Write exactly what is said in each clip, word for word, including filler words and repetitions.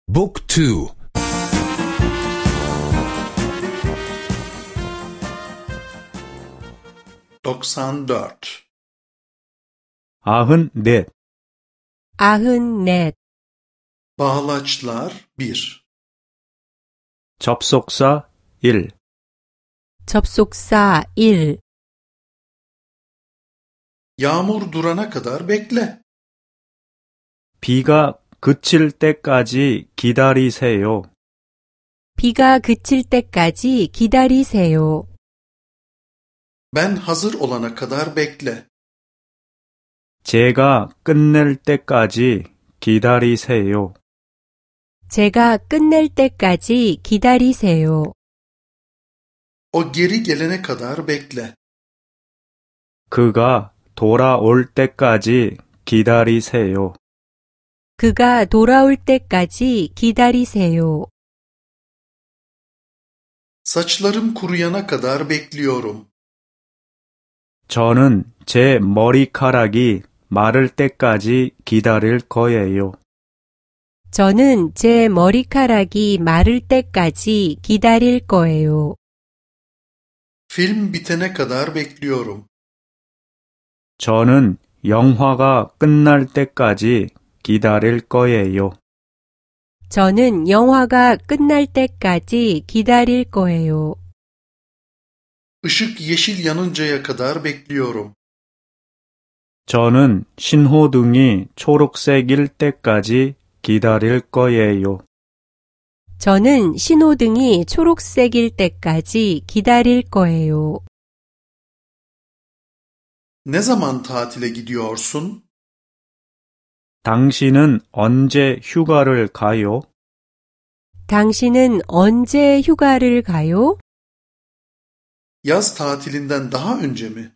북 투. doksan dört. 아흔넷. 아흔넷. Bağlaçlar bir. 접속사 일. 접속사 일. Yağmur durana kadar bekle. 비가 그칠 때까지 기다리세요. 비가 그칠 때까지 기다리세요. Ben hazır olana kadar bekle. 제가 끝낼 때까지 기다리세요. 제가 끝낼 때까지 기다리세요. O geri gelene kadar bekle. 그가 돌아올 때까지 기다리세요. 그가 돌아올 때까지 기다리세요. Saçlarım kuruyana kadar bekliyorum. 저는 제 머리카락이 마를 때까지 기다릴 거예요. 저는 제 머리카락이 마를 때까지 기다릴 거예요. Film bitene kadar bekliyorum. 저는 영화가 끝날 때까지 기다릴 거예요. 저는 영화가 끝날 때까지 기다릴 거예요. Işık yeşil yanıncaya kadar bekliyorum. 저는 신호등이 초록색일 때까지 기다릴 거예요. 저는 신호등이 초록색일 때까지 기다릴 거예요. Ne zaman tatile gidiyorsun? 당신은 언제 휴가를 가요? 당신은 언제 휴가를 가요? Yaz tatilinden daha önce mi?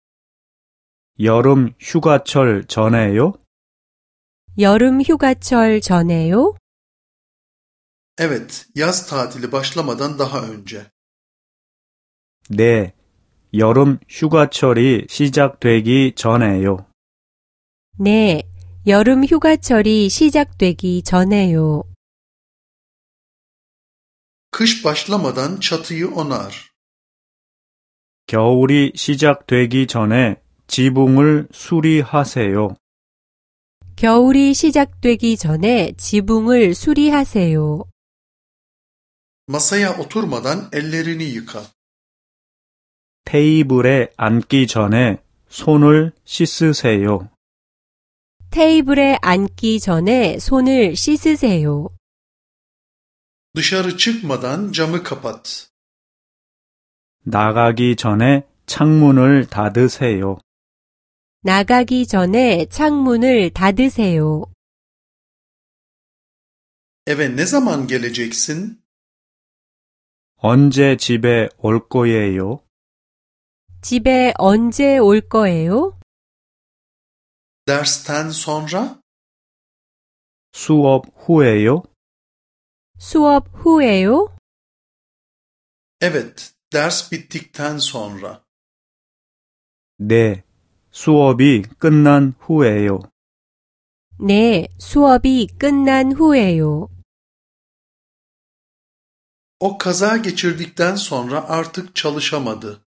여름 휴가철 전에요? 여름 휴가철 전에요? Evet, yaz tatili başlamadan daha önce. 네, 여름 휴가철이 시작되기 전에요. 네, 여름 휴가철이 시작되기 전에요. Kış başlamadan çatıyı onar. 겨울이 시작되기 전에 지붕을 수리하세요. 겨울이 시작되기 전에 지붕을 수리하세요. Masaya oturmadan ellerini yıka. 테이블에 앉기 전에 손을 씻으세요. 테이블에 앉기 전에 손을 씻으세요. Dışarı çıkmadan camı kapat. 나가기 전에 창문을 닫으세요. 나가기 전에 창문을 닫으세요. Eve ne zaman geleceksin? 언제 집에 올 거예요? 집에 언제 올 거예요? Dersten sonra? 수업 후에요? 수업 후에요? Evet, ders bittikten sonra. 네, 수업이 끝난 후에요. 네, 수업이 끝난 후에요. O kaza geçirdikten sonra artık çalışamadı.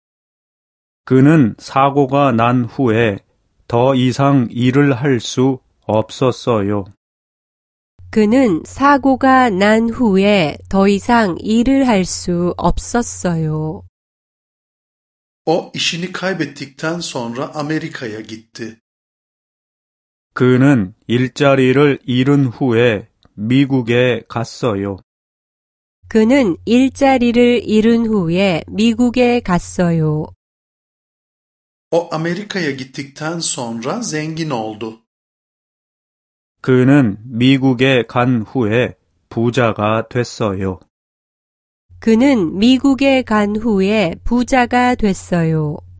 그는 사고가 난 후에 더 이상 일을 할 수 없었어요. 그는 사고가 난 후에 더 이상 일을 할 수 없었어요. O işini kaybettikten sonra Amerika'ya gitti. 그는 일자리를 잃은 후에 미국에 갔어요. 그는 일자리를 잃은 후에 미국에 갔어요. O Amerika'ya gittikten sonra zengin oldu. 그는 미국에 간 후에 부자가 됐어요. 그는 미국에 간 후에 부자가 됐어요.